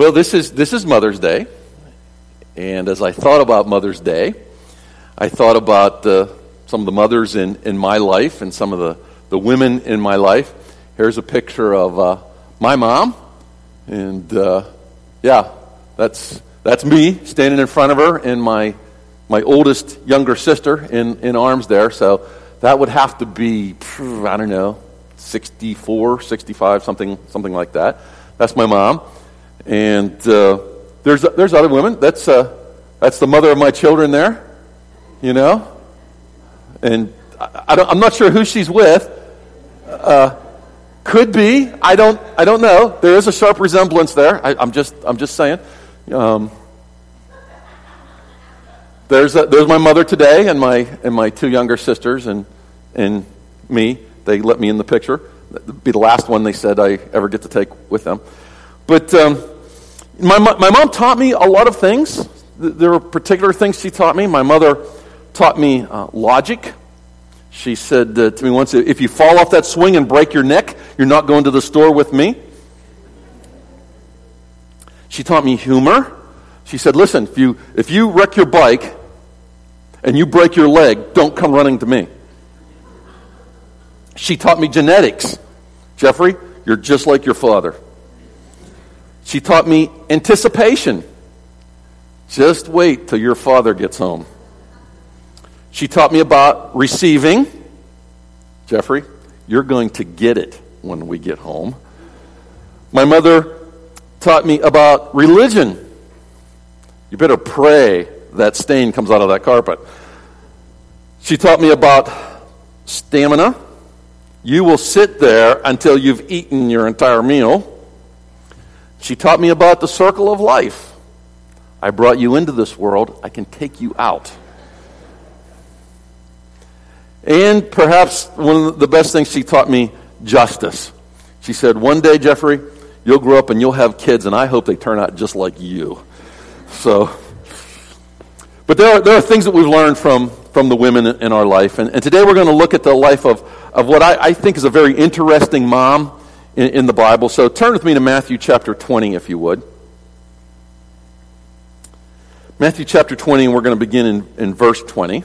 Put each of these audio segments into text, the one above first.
Well, this is Mother's Day, and as I thought about Mother's Day, I thought about some of the mothers in my life and some of the women in my life. Here's a picture of my mom, and that's me standing in front of her, and my oldest younger sister in arms there. So that would have to be, I don't know, 64, 65, something like that. That's my mom. And there's other women. That's the mother of my children there, you know. And I'm not sure who she's with. Could be. I don't know. There is a sharp resemblance there. I'm just saying. There's my mother today, and my two younger sisters, and me. They let me in the picture. That'd be the last one they said I ever get to take with them. But my mom taught me a lot of things. There were particular things she taught me. My mother taught me logic. She said to me once, if you fall off that swing and break your neck, you're not going to the store with me. She taught me humor. She said, listen, if you wreck your bike and you break your leg, don't come running to me. She taught me genetics. Jeffrey, you're just like your father. She taught me anticipation. Just wait till your father gets home. She taught me about receiving. Jeffrey, you're going to get it when we get home. My mother taught me about religion. You better pray that stain comes out of that carpet. She taught me about stamina. You will sit there until you've eaten your entire meal. She taught me about the circle of life. I brought you into this world. I can take you out. And perhaps one of the best things she taught me, justice. She said, one day, Jeffrey, you'll grow up and you'll have kids, and I hope they turn out just like you. But there are things that we've learned from the women in our life. And today we're going to look at the life of what I think is a very interesting mom in the Bible. So turn with me to Matthew chapter 20, if you would. Matthew chapter 20, and we're going to begin in verse 20.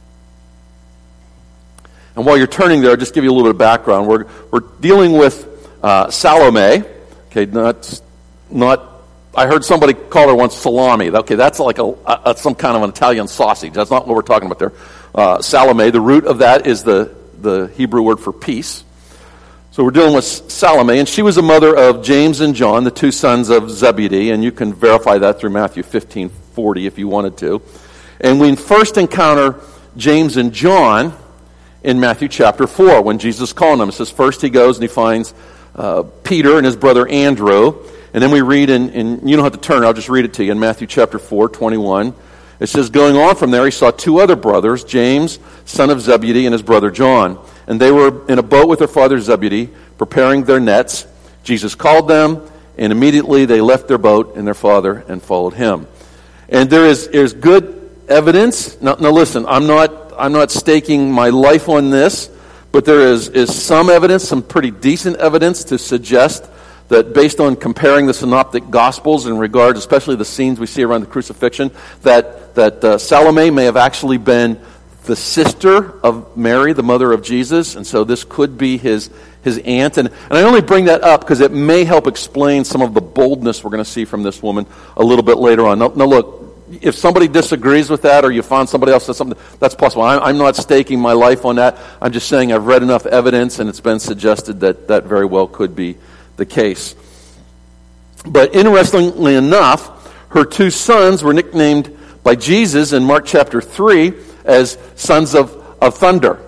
And while you're turning there, I'll just give you a little bit of background. We're dealing with Salome. Okay, not. I heard somebody call her once salami. Okay, that's like some kind of an Italian sausage. That's not what we're talking about there. Salome, the root of that is the Hebrew word for peace. So we're dealing with Salome, and she was the mother of James and John, the two sons of Zebedee, and you can verify that through Matthew 15:40 if you wanted to. And we first encounter James and John in Matthew chapter 4 when Jesus called them. It says first he goes and he finds Peter and his brother Andrew, and then we read and you don't have to turn, I'll just read it to you, in Matthew chapter 4:21. It says, going on from there, he saw two other brothers, James, son of Zebedee, and his brother John. And they were in a boat with their father Zebedee, preparing their nets. Jesus called them, and immediately they left their boat and their father and followed him. And there's good evidence. Now listen, I'm not staking my life on this, but there is some evidence, some pretty decent evidence to suggest that based on comparing the synoptic gospels in regard, especially the scenes we see around the crucifixion, that Salome may have actually been the sister of Mary, the mother of Jesus, and so this could be his aunt. And I only bring that up because it may help explain some of the boldness we're going to see from this woman a little bit later on. Now look, if somebody disagrees with that or you find somebody else says something, that's possible. I'm not staking my life on that. I'm just saying I've read enough evidence and it's been suggested that very well could be the case. But interestingly enough, her two sons were nicknamed by Jesus in Mark chapter 3 as sons of thunder.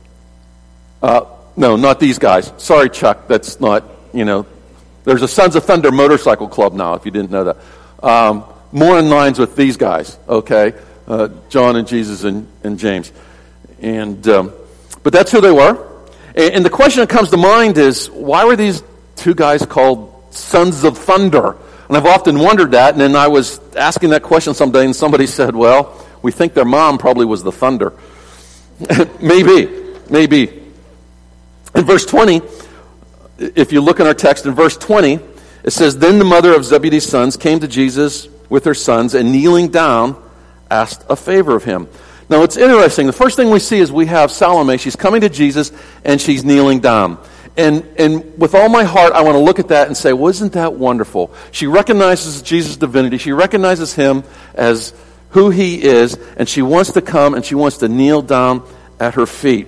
No, not these guys. Sorry, Chuck, that's not, there's a Sons of Thunder motorcycle club now, if you didn't know that. More in lines with these guys, okay? John and Jesus and James. But that's who they were. And the question that comes to mind is, why were these two guys called Sons of Thunder? And I've often wondered that, and then I was asking that question someday, and somebody said, well, we think their mom probably was the thunder. Maybe. In verse 20, if you look in our text, in verse 20, It says, then the mother of Zebedee's sons came to Jesus with her sons, and kneeling down, asked a favor of him. Now, it's interesting. The first thing we see is we have Salome. She's coming to Jesus, and she's kneeling down. And with all my heart, I want to look at that and say, well, isn't that wonderful? She recognizes Jesus' divinity. She recognizes him as who he is, and she wants to come and she wants to kneel down at her feet.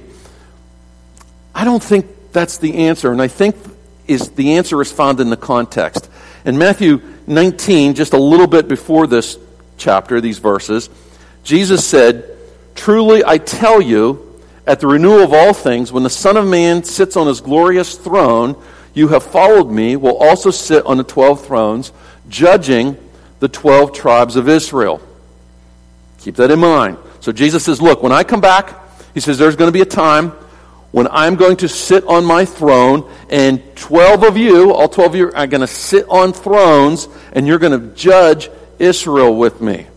I don't think that's the answer, and I think the answer is found in the context. In Matthew 19, just a little bit before this chapter, these verses, Jesus said, truly I tell you, at the renewal of all things, when the Son of Man sits on his glorious throne, you have followed me, will also sit on the 12 thrones, judging the 12 tribes of Israel. Keep that in mind. So Jesus says, look, when I come back, he says there's going to be a time when I'm going to sit on my throne, and 12 of you, all 12 of you, are going to sit on thrones, and you're going to judge Israel with me.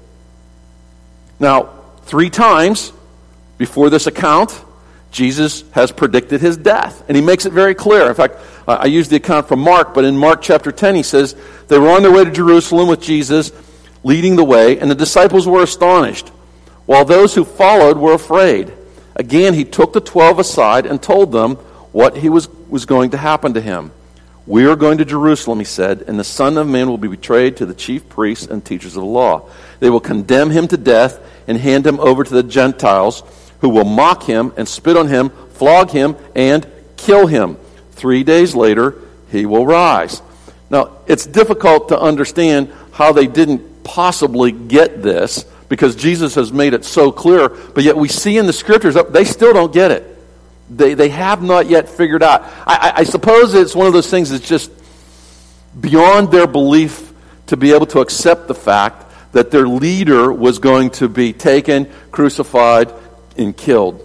Now, 3 times before this account, Jesus has predicted his death, and he makes it very clear. In fact, I used the account from Mark, but in Mark chapter 10, he says, they were on their way to Jerusalem with Jesus, leading the way, and the disciples were astonished, while those who followed were afraid. Again, he took the 12 aside and told them what was going to happen to him. We are going to Jerusalem, he said, and the Son of Man will be betrayed to the chief priests and teachers of the law. They will condemn him to death and hand him over to the Gentiles, who will mock him and spit on him, flog him, and kill him. 3 days later, he will rise. Now, it's difficult to understand how they didn't possibly get this, because Jesus has made it so clear, but yet we see in the Scriptures, they still don't get it. They have not yet figured out. I suppose it's one of those things that's just beyond their belief to be able to accept the fact that their leader was going to be taken, crucified, and killed.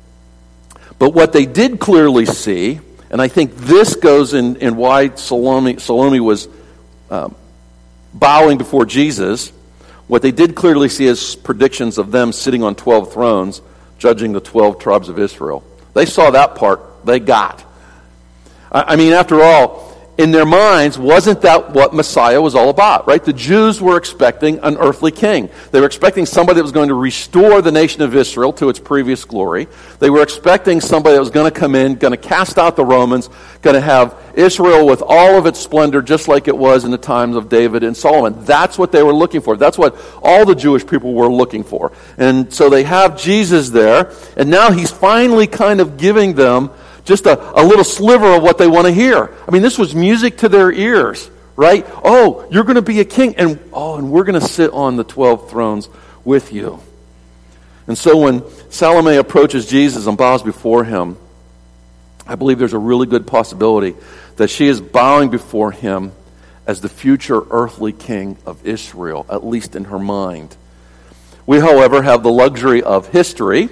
But what they did clearly see, and I think this goes in why Salome was bowing before Jesus, what they did clearly see is predictions of them sitting on 12 thrones, judging the 12 tribes of Israel. They saw that part. They got. I mean, after all, in their minds, wasn't that what Messiah was all about, right? The Jews were expecting an earthly king. They were expecting somebody that was going to restore the nation of Israel to its previous glory. They were expecting somebody that was going to come in, going to cast out the Romans, going to have Israel with all of its splendor, just like it was in the times of David and Solomon. That's what they were looking for. That's what all the Jewish people were looking for. And so they have Jesus there, and now he's finally kind of giving them just a little sliver of what they want to hear. I mean, this was music to their ears, right? Oh, you're going to be a king, and we're going to sit on the 12 thrones with you. And so when Salome approaches Jesus and bows before him, I believe there's a really good possibility that she is bowing before him as the future earthly king of Israel, at least in her mind. We, however, have the luxury of history,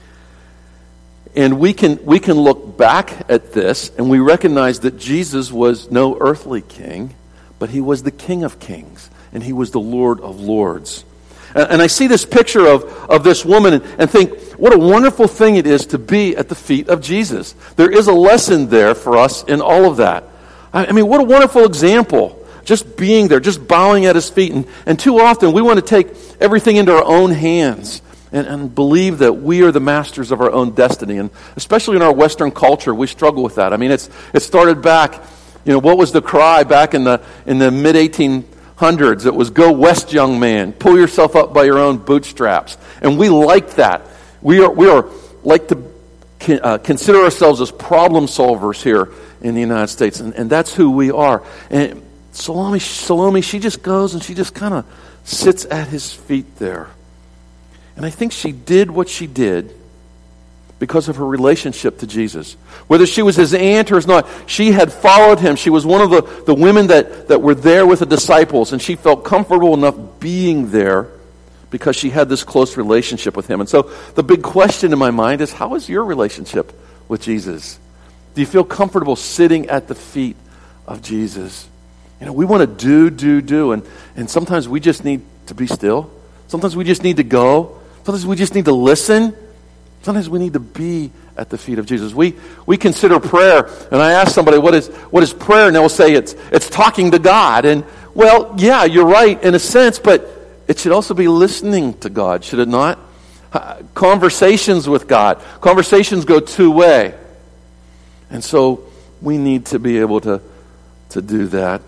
and we can look back at this and we recognize that Jesus was no earthly king, but he was the King of Kings, and he was the Lord of Lords. And I see this picture of this woman and think, what a wonderful thing it is to be at the feet of Jesus. There is a lesson there for us in all of that. I mean, what a wonderful example. Just being there, just bowing at his feet. And too often we want to take everything into our own hands and believe that we are the masters of our own destiny. And especially in our Western culture, we struggle with that. I mean, it started back, what was the cry back in the mid-1800s? It was, go west, young man. Pull yourself up by your own bootstraps. And we like that. We are like to consider ourselves as problem solvers here in the United States. And that's who we are. And Salome, she just goes and she just kind of sits at his feet there. And I think she did what she did because of her relationship to Jesus. Whether she was his aunt or not, she had followed him. She was one of the women that were there with the disciples, and she felt comfortable enough being there because she had this close relationship with him. And so the big question in my mind is, how is your relationship with Jesus? Do you feel comfortable sitting at the feet of Jesus? We want to do, and sometimes we just need to be still. Sometimes we just need to go. Sometimes we just need to listen Sometimes we need to be at the feet of Jesus. We consider prayer, and I ask somebody, what is prayer? And they'll say it's talking to God. And, well, yeah, you're right in a sense, but it should also be listening to God, should it not? Conversations with God. Conversations go two-way. And so we need to be able to do that.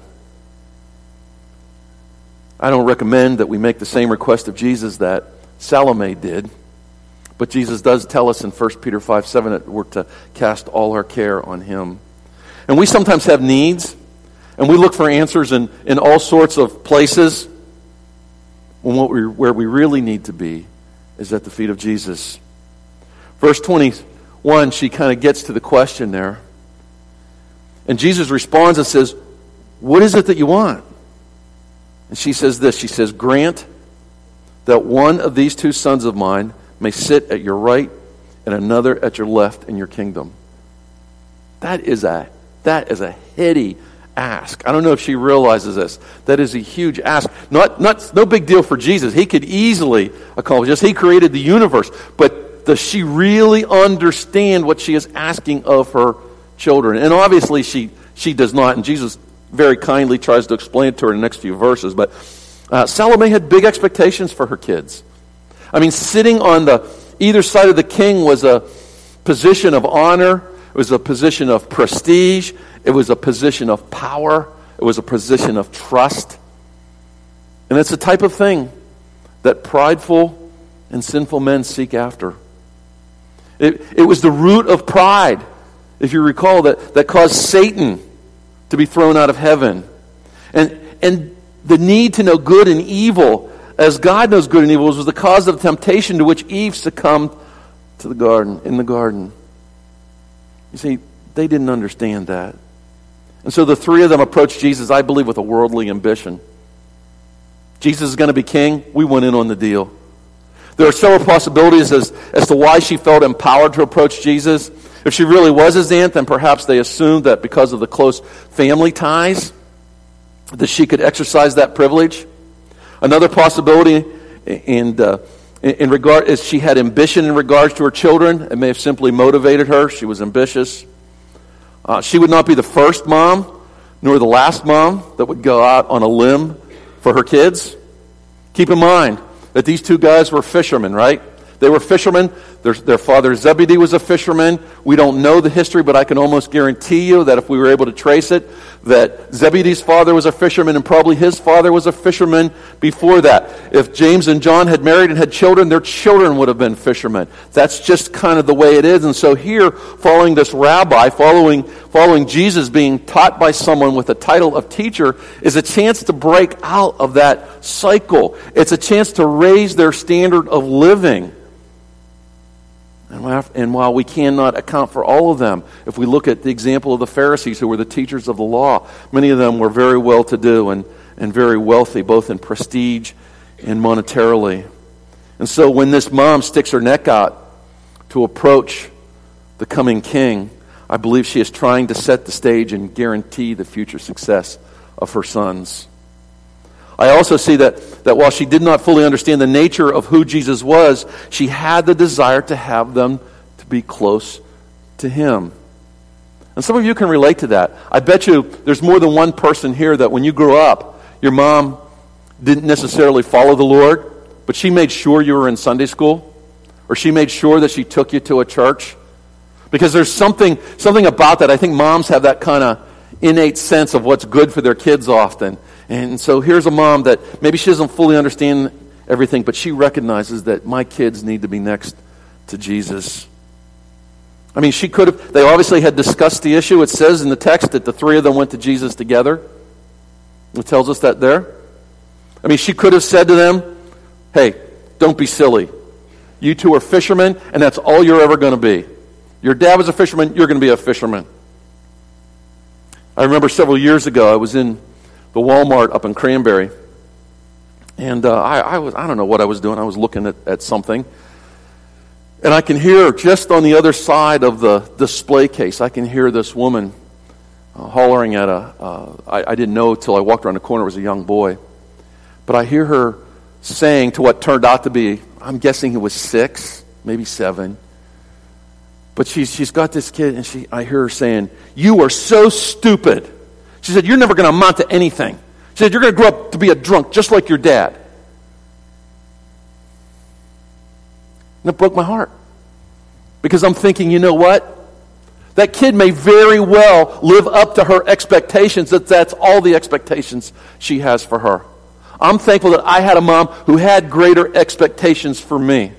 I don't recommend that we make the same request of Jesus that Salome did. But Jesus does tell us in 1 Peter 5:7 that we're to cast all our care on him. And we sometimes have needs, and we look for answers in all sorts of places, when where we really need to be is at the feet of Jesus. Verse 21, she kind of gets to the question there. And Jesus responds and says, what is it that you want? And she says this, she says, grant that one of these two sons of mine may sit at your right and another at your left in your kingdom. That is a heady ask. I don't know if she realizes this. That is a huge ask. No big deal for Jesus. He could easily accomplish this. He created the universe. But does she really understand what she is asking of her children? And obviously she does not. And Jesus very kindly tries to explain it to her in the next few verses. But Salome had big expectations for her kids. I mean, sitting on either side of the king was a position of honor. It was a position of prestige. It was a position of power. It was a position of trust. And it's the type of thing that prideful and sinful men seek after. It was the root of pride, if you recall, that caused Satan to be thrown out of heaven. And the need to know good and evil, as God knows good and evil, was the cause of temptation to which Eve succumbed in the garden. You see, they didn't understand that. And so the three of them approached Jesus, I believe, with a worldly ambition. Jesus is going to be king. We went in on the deal. There are several possibilities as to why she felt empowered to approach Jesus. If she really was his aunt, then perhaps they assumed that because of the close family ties, that she could exercise that privilege. Another possibility in regard is she had ambition in regards to her children. It may have simply motivated her. She was ambitious. She would not be the first mom, nor the last mom that would go out on a limb for her kids. Keep in mind that these two guys were fishermen, right? They were fishermen. Their father Zebedee was a fisherman. We don't know the history, but I can almost guarantee you that if we were able to trace it, that Zebedee's father was a fisherman and probably his father was a fisherman before that. If James and John had married and had children, their children would have been fishermen. That's just kind of the way it is. And so here, following this rabbi, following Jesus being taught by someone with the title of teacher, is a chance to break out of that cycle. It's a chance to raise their standard of living. And while we cannot account for all of them, if we look at the example of the Pharisees, who were the teachers of the law, many of them were very well-to-do and very wealthy, both in prestige and monetarily. And so when this mom sticks her neck out to approach the coming king, I believe she is trying to set the stage and guarantee the future success of her sons. I also see that while she did not fully understand the nature of who Jesus was, she had the desire to have them to be close to him. And some of you can relate to that. I bet you there's more than one person here that when you grew up, your mom didn't necessarily follow the Lord, but she made sure you were in Sunday school, or she made sure that she took you to a church. Because there's something about that. I think moms have that kind of innate sense of what's good for their kids often. And so here's a mom that maybe she doesn't fully understand everything, but she recognizes that my kids need to be next to Jesus. I mean, they obviously had discussed the issue. It says in the text that the three of them went to Jesus together. It tells us that there. I mean, she could have said to them, hey, don't be silly. You two are fishermen, and that's all you're ever going to be. Your dad was a fisherman, you're going to be a fisherman. I remember several years ago, I was in the Walmart up in Cranberry. And I don't know what I was doing. I was looking at something. And I can hear just on the other side of the display case, I can hear this woman hollering at I didn't know till I walked around the corner, it was a young boy. But I hear her saying to what turned out to be, I'm guessing he was 6, maybe 7. But she's got this kid, and I hear her saying, "You are so stupid." She said, "You're never going to amount to anything." She said, "You're going to grow up to be a drunk just like your dad." And it broke my heart. Because I'm thinking, you know what? That kid may very well live up to her expectations, that's all the expectations she has for her. I'm thankful that I had a mom who had greater expectations for me.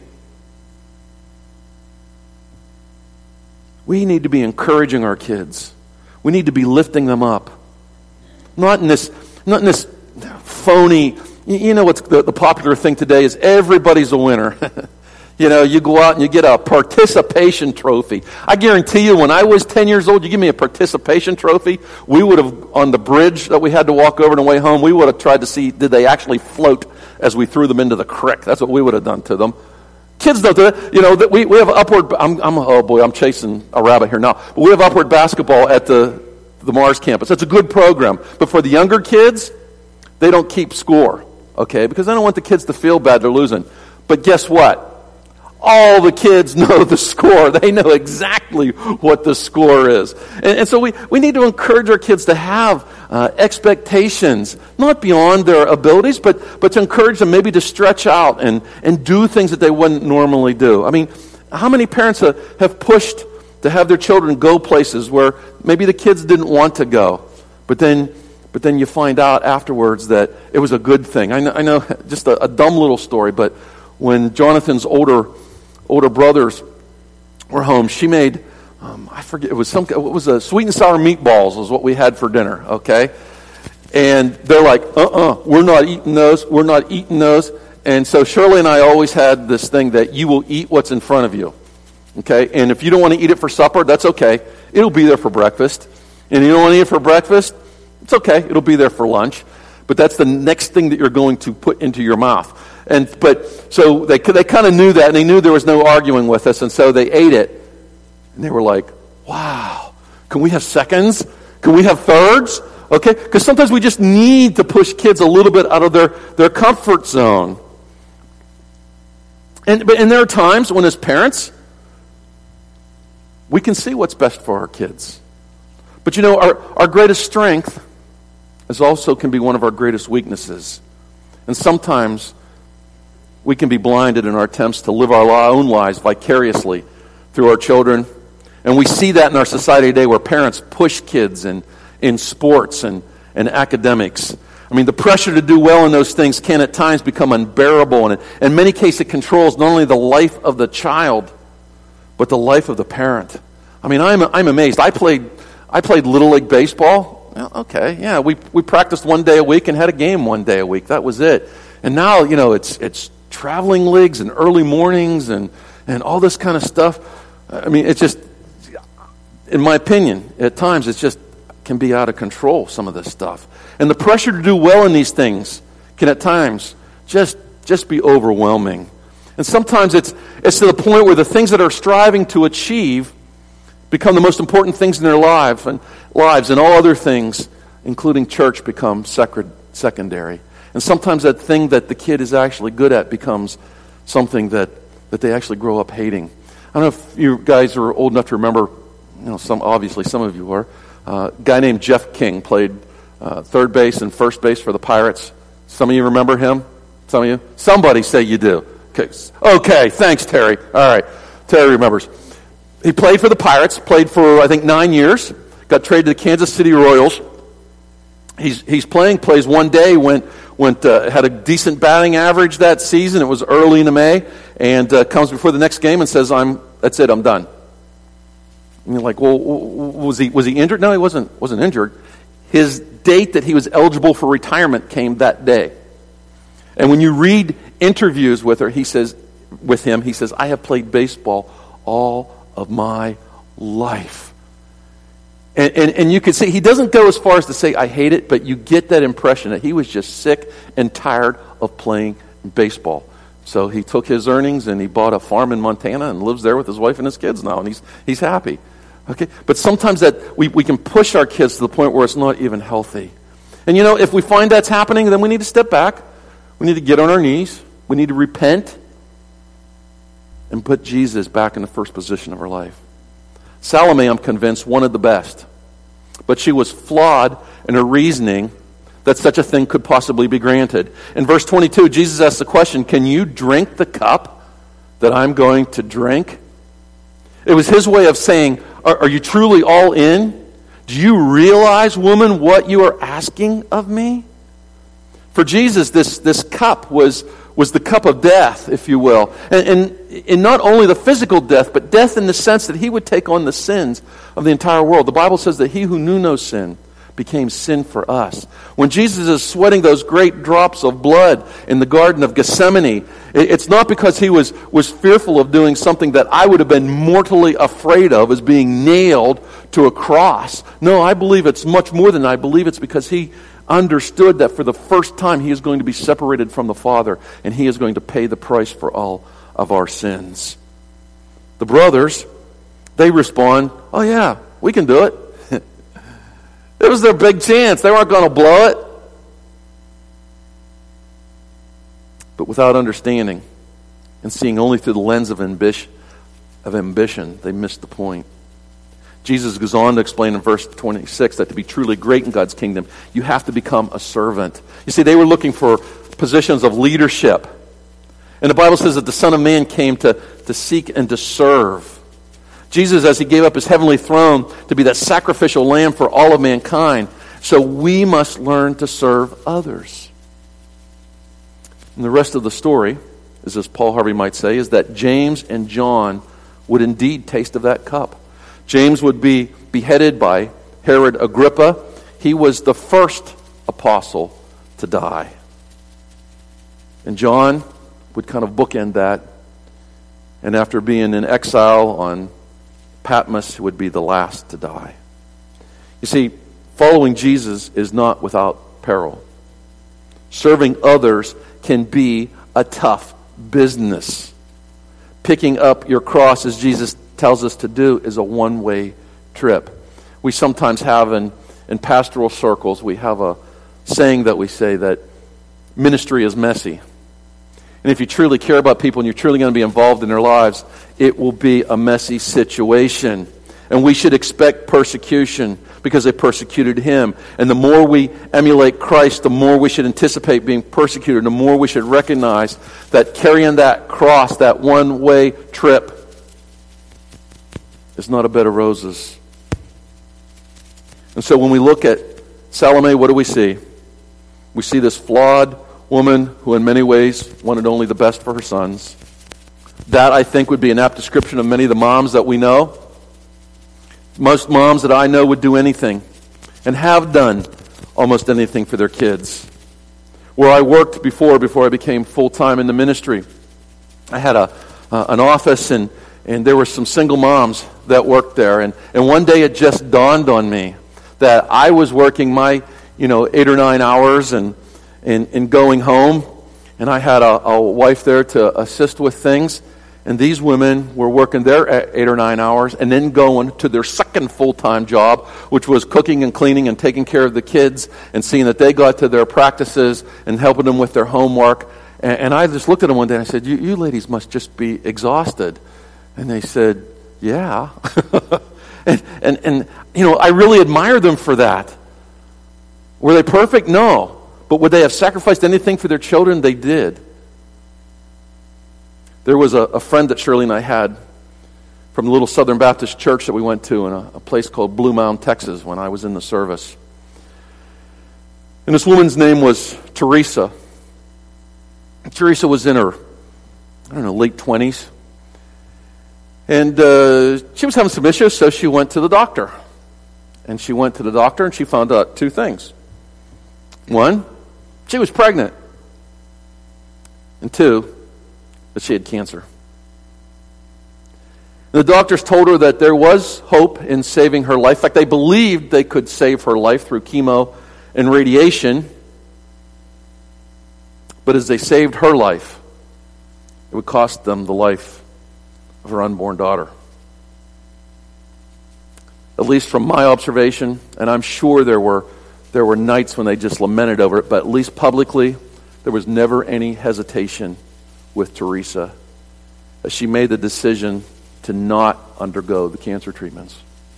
We need to be encouraging our kids. We need to be lifting them up. Not in this phony, you know what's the popular thing today is everybody's a winner. You know, you go out and you get a participation trophy. I guarantee you, when I was 10 years old, you give me a participation trophy, we would have, on the bridge that we had to walk over on the way home, we would have tried to see, did they actually float as we threw them into the creek. That's what we would have done to them. Kids don't do that. You know, we have upward, I'm chasing a rabbit here now. But we have upward basketball at the Mars campus. It's a good program. But for the younger kids, they don't keep score, okay? Because I don't want the kids to feel bad they're losing. But guess what? All the kids know the score. They know exactly what the score is. And so we need to encourage our kids to have expectations, not beyond their abilities, but to encourage them maybe to stretch out and do things that they wouldn't normally do. I mean, how many parents have pushed to have their children go places where maybe the kids didn't want to go, but then you find out afterwards that it was a good thing. I know just a dumb little story, but when Jonathan's older brothers were home, she made, I forget, it was a sweet and sour meatballs was what we had for dinner, okay? And they're like, we're not eating those. And so Shirley and I always had this thing that you will eat what's in front of you, okay? And if you don't want to eat it for supper, that's okay. It'll be there for breakfast. And you don't want to eat it for breakfast, it's okay. It'll be there for lunch. But that's the next thing that you're going to put into your mouth. So they kind of knew that, and they knew there was no arguing with us, and so they ate it. And they were like, wow, can we have seconds? Can we have thirds? Okay? Because sometimes we just need to push kids a little bit out of their comfort zone. And there are times when as parents, we can see what's best for our kids. But you know, our greatest strength also can be one of our greatest weaknesses. And sometimes we can be blinded in our attempts to live our own lives vicariously through our children. And we see that in our society today where parents push kids in sports and academics. I mean, the pressure to do well in those things can at times become unbearable. And in many cases, it controls not only the life of the child, but the life of the parent. I mean, I'm amazed. I played Little League baseball. Well, okay, yeah, we practiced one day a week and had a game one day a week. That was it. And now, you know, it's traveling leagues and early mornings and all this kind of stuff. I mean, it's just, in my opinion, at times it just can be out of control, some of this stuff. And the pressure to do well in these things can at times just be overwhelming. And sometimes it's to the point where the things that are striving to achieve become the most important things in their lives, and all other things, including church, become secondary. And sometimes that thing that the kid is actually good at becomes something that they actually grow up hating. I don't know if you guys are old enough to remember, you know, some of you are. A guy named Jeff King played third base and first base for the Pirates. Some of you remember him? Some of you? Somebody say you do. Okay, thanks, Terry. All right, Terry remembers. He played for the Pirates, played for, I think, 9 years, got traded to the Kansas City Royals. Plays one day, had a decent batting average that season. It was early in May, and comes before the next game and says, that's it, I'm done. And you're like, well, was he injured? No, he wasn't injured. His date that he was eligible for retirement came that day. And when you read interviews with him, he says, I have played baseball all of my life. And you can see, he doesn't go as far as to say, I hate it, but you get that impression that he was just sick and tired of playing baseball. So he took his earnings and he bought a farm in Montana and lives there with his wife and his kids now, and he's happy. Okay, but sometimes that we can push our kids to the point where it's not even healthy. And you know, if we find that's happening, then we need to step back. We need to get on our knees. We need to repent and put Jesus back in the first position of our life. Salome, I'm convinced, wanted the best. But she was flawed in her reasoning that such a thing could possibly be granted. In verse 22, Jesus asks the question, can you drink the cup that I'm going to drink? It was his way of saying, are you truly all in? Do you realize, woman, what you are asking of me? For Jesus, this cup was the cup of death, if you will. And not only the physical death, but death in the sense that he would take on the sins of the entire world. The Bible says that he who knew no sin became sin for us. When Jesus is sweating those great drops of blood in the Garden of Gethsemane, it's not because he was fearful of doing something that I would have been mortally afraid of, as being nailed to a cross. No, I believe it's much more than that. I believe it's because he understood that for the first time he is going to be separated from the Father, and he is going to pay the price for all of our sins. The brothers, they respond, oh yeah, we can do it. It was their big chance. They weren't going to blow it. But without understanding and seeing only through the lens of ambition, they missed the point. Jesus goes on to explain in verse 26 that to be truly great in God's kingdom, you have to become a servant. You see, they were looking for positions of leadership. And the Bible says that the Son of Man came to seek and to serve. Jesus, as he gave up his heavenly throne to be that sacrificial lamb for all of mankind, so we must learn to serve others. And the rest of the story, as Paul Harvey might say, is that James and John would indeed taste of that cup. James would be beheaded by Herod Agrippa. He was the first apostle to die. And John would kind of bookend that. And after being in exile on Patmos, would be the last to die. You see, following Jesus is not without peril. Serving others can be a tough business. Picking up your cross, as Jesus tells us to do, is a one-way trip. We sometimes have in pastoral circles, we have a saying that we say that ministry is messy. And if you truly care about people and you're truly going to be involved in their lives, it will be a messy situation. And we should expect persecution because they persecuted him. And the more we emulate Christ, the more we should anticipate being persecuted. The more we should recognize that carrying that cross, that one-way trip, is not a bed of roses. And so when we look at Salome, what do we see? We see this flawed woman who in many ways wanted only the best for her sons. That, I think, would be an apt description of many of the moms that we know. Most moms that I know would do anything and have done almost anything for their kids. Where I worked before I became full-time in the ministry, I had an office and there were some single moms that worked there. And one day it just dawned on me that I was working my 8 or 9 hours and going home, and I had a wife there to assist with things. And these women were working their 8 or 9 hours and then going to their second full-time job, which was cooking and cleaning and taking care of the kids and seeing that they got to their practices and helping them with their homework. And I just looked at them one day and I said, you ladies must just be exhausted. And they said, yeah. and I really admire them for that. Were they perfect? No. But would they have sacrificed anything for their children? They did. There was a friend that Shirley and I had from the little Southern Baptist church that we went to in a place called Blue Mound, Texas, when I was in the service. And this woman's name was Teresa. Teresa was in her, late 20s. And she was having some issues, so she went to the doctor. And she went to the doctor and she found out 2 things. 1, she was pregnant. And 2, that she had cancer. The doctors told her that there was hope in saving her life. In fact, they believed they could save her life through chemo and radiation. But as they saved her life, it would cost them the life of her unborn daughter. At least from my observation, and I'm sure there were nights when they just lamented over it, but at least publicly, there was never any hesitation with Teresa as she made the decision to not undergo the cancer treatments.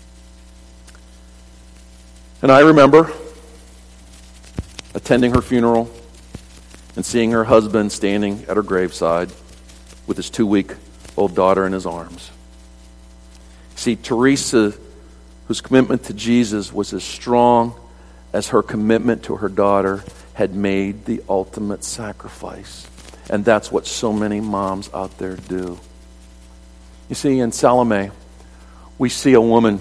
And I remember attending her funeral and seeing her husband standing at her graveside with his 2-week-old daughter in his arms. See, Teresa, whose commitment to Jesus was as strong as her commitment to her daughter, had made the ultimate sacrifice. And that's what so many moms out there do. You see, in Salome, we see a woman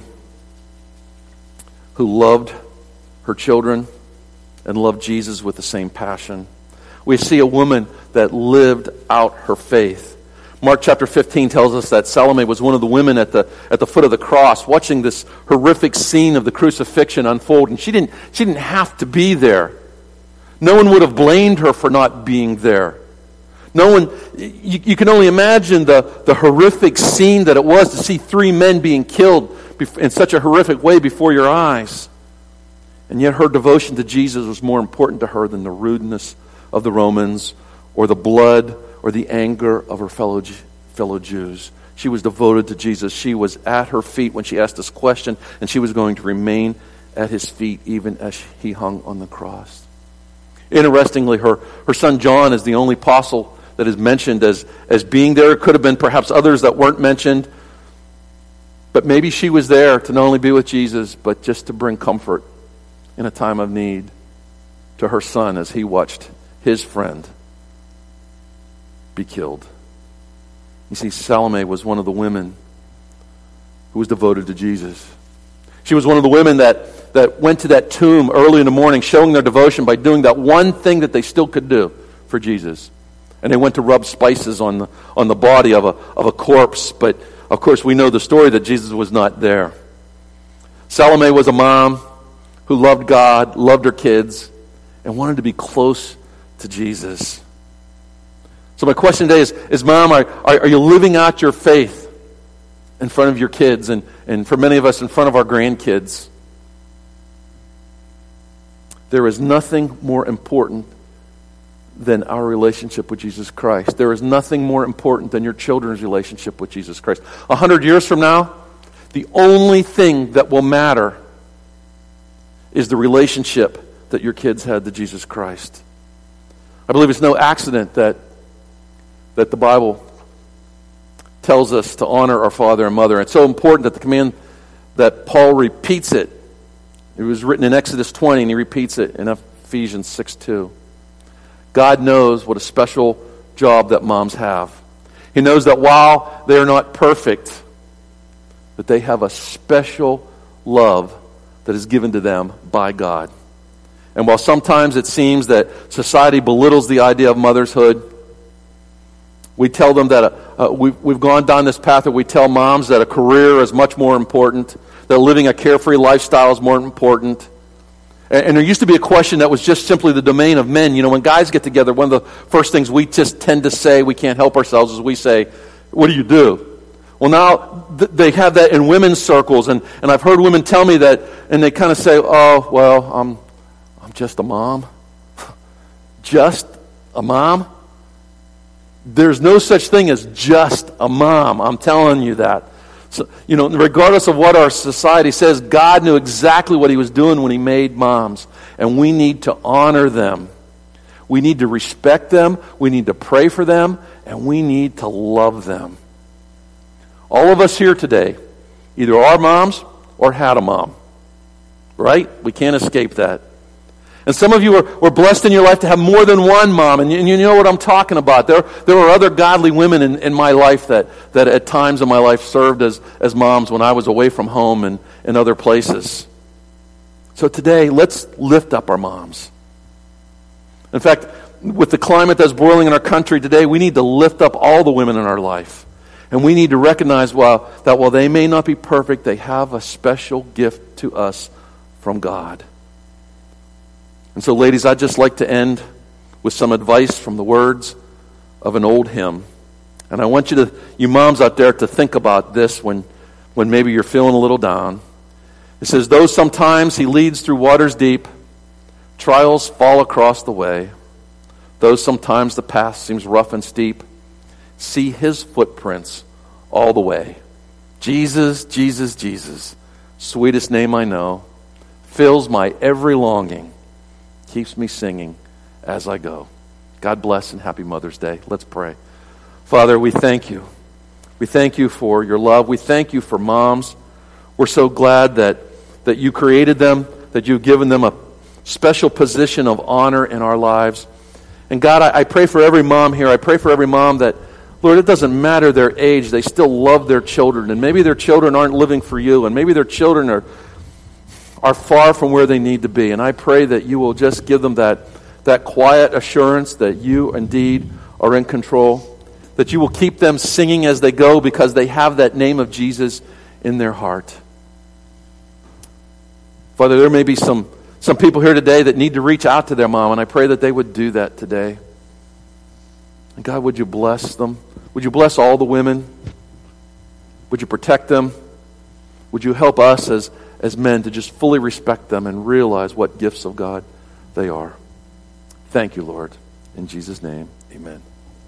who loved her children and loved Jesus with the same passion. We see a woman that lived out her faith. Mark chapter 15 tells us that Salome was one of the women at the foot of the cross, watching this horrific scene of the crucifixion unfold, and she didn't have to be there. No one would have blamed her for not being there. No one, you can only imagine the horrific scene that it was to see 3 men being killed in such a horrific way before your eyes. And yet her devotion to Jesus was more important to her than the rudeness of the Romans or the blood or the anger of her fellow Jews. She was devoted to Jesus. She was at her feet when she asked this question, and she was going to remain at his feet even as he hung on the cross. Interestingly, her son John is the only apostle that is mentioned as being there. It could have been perhaps others that weren't mentioned. But maybe she was there to not only be with Jesus, but just to bring comfort in a time of need to her son as he watched his friend be killed. You see, Salome was one of the women who was devoted to Jesus. She was one of the women that went to that tomb early in the morning, showing their devotion by doing that one thing that they still could do for Jesus. And they went to rub spices on the body of a corpse. But of course, we know the story that Jesus was not there. Salome was a mom who loved God, loved her kids, and wanted to be close to Jesus. So my question today is Mom, are you living out your faith in front of your kids, and for many of us, in front of our grandkids? There is nothing more important than our relationship with Jesus Christ. There is nothing more important than your children's relationship with Jesus Christ. 100 years from now, the only thing that will matter is the relationship that your kids had to Jesus Christ. I believe it's no accident that the Bible tells us to honor our father and mother. It's so important that the command that Paul repeats it. It was written in Exodus 20, and he repeats it in Ephesians 6:2. God knows what a special job that moms have. He knows that while they're not perfect, that they have a special love that is given to them by God. And while sometimes it seems that society belittles the idea of motherhood, we tell them that we've gone down this path that we tell moms that a career is much more important, that living a carefree lifestyle is more important. And there used to be a question that was just simply the domain of men. You know, when guys get together, one of the first things we just tend to say, we can't help ourselves, is we say, what do you do? Well, now they have that in women's circles, and I've heard women tell me that, and they kind of say, oh, well, I'm just a mom. Just a mom? There's no such thing as just a mom. I'm telling you that. So, you know, regardless of what our society says, God knew exactly what he was doing when he made moms. And we need to honor them. We need to respect them. We need to pray for them. And we need to love them. All of us here today either are moms or had a mom. Right? We can't escape that. And some of you were blessed in your life to have more than one mom, and you know what I'm talking about. There were other godly women in my life that at times in my life served as moms when I was away from home and in other places. So today, let's lift up our moms. In fact, with the climate that's boiling in our country today, we need to lift up all the women in our life. And we need to recognize that while they may not be perfect, they have a special gift to us from God. And so, ladies, I'd just like to end with some advice from the words of an old hymn. And I want you moms out there, to think about this when maybe you're feeling a little down. It says, though sometimes he leads through waters deep, trials fall across the way. Though sometimes the path seems rough and steep, see his footprints all the way. Jesus, Jesus, Jesus, sweetest name I know, fills my every longing, keeps me singing as I go. God bless and happy Mother's Day. Let's pray. Father, we thank you. We thank you for your love. We thank you for moms. We're so glad that you created them, that you've given them a special position of honor in our lives. And God, I pray for every mom here. I pray for every mom that, Lord, it doesn't matter their age. They still love their children. And maybe their children aren't living for you. And maybe their children are far from where they need to be. And I pray that you will just give them that quiet assurance that you indeed are in control. That you will keep them singing as they go because they have that name of Jesus in their heart. Father, there may be some people here today that need to reach out to their mom, and I pray that they would do that today. And God, would you bless them? Would you bless all the women? Would you protect them? Would you help us as men to just fully respect them and realize what gifts of God they are? Thank you, Lord. In Jesus' name, amen.